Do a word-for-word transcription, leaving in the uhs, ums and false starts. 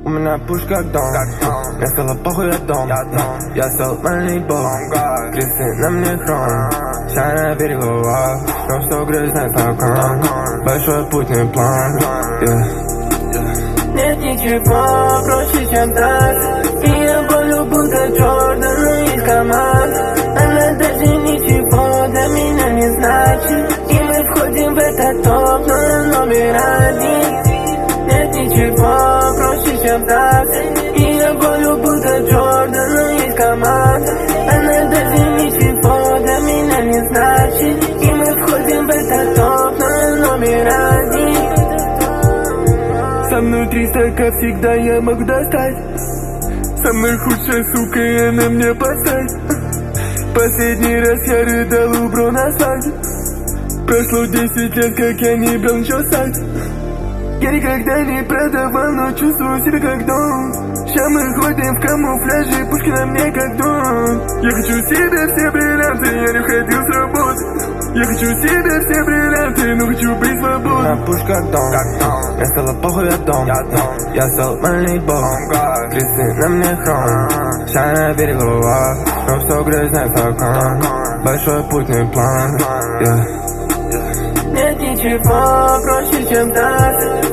У меня пушка как дом, мне стало похуй я дом. Я стал мальный бог, кресы на мне хром. Вся на берегова, но что грязный стакан. Большой путный план, yeah. Нет ничего проще, чем так. И я болю, будто Джордан из команд. Она даже ничего для меня не значит. И мы входим в этот топ, но номер один. Нет ничего проще, чем так. И я болю, будто Джордан из команд. Она даже ничего для меня не значит. И мы входим в этот топ, но номер один. Со мной триста, как всегда, я могу достать. Со мной худшая сука, и она мне подстать. Последний раз я рыдал у бро на асфальте. Прошло десять лет, как я не брал ничего сайт. Я никогда не продавал, но чувствую себя как дом. Ща мы ходим в камуфляже, пушки на мне как дом. Я хочу себе все бриллианты, я не уходил с работы. Я хочу себе все бриллианты, но хочу быть свободным. На пушка как дом, мне стало похуй я дом. Я стал мальный бог, кресы на мне хром. Вся на берегова, но что грязный стакан. Большой путный план, yeah. Нет ничего проще, чем так.